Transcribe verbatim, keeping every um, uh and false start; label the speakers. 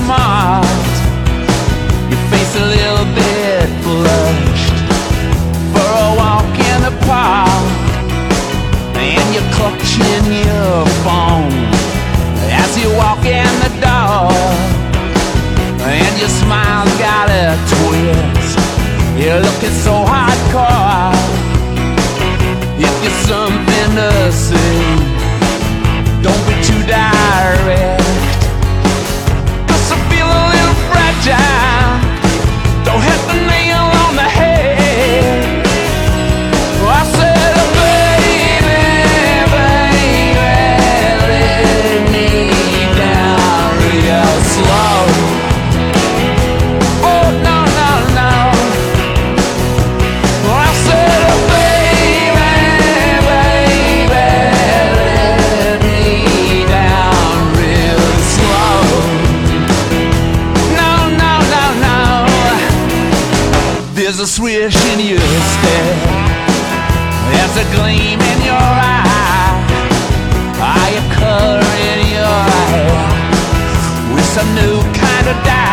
Speaker 1: smart. Your face a little bit flushed for a walk in the park, and you're clutching your phone as you walk in the door, and your smile's got a twist. You're looking so hardcore. If you're something to say, don't be too direct, 'cause I feel a little fragile. Don't hit the nail on the head. I said, oh, baby, baby, let me down real slow. Oh, no, no, no. I said, oh, baby, baby, let me down real slow. No, no, no, no. There's a swish in your step, there's a gleam in your eye, eye of color in your eye, with some new kind of dye.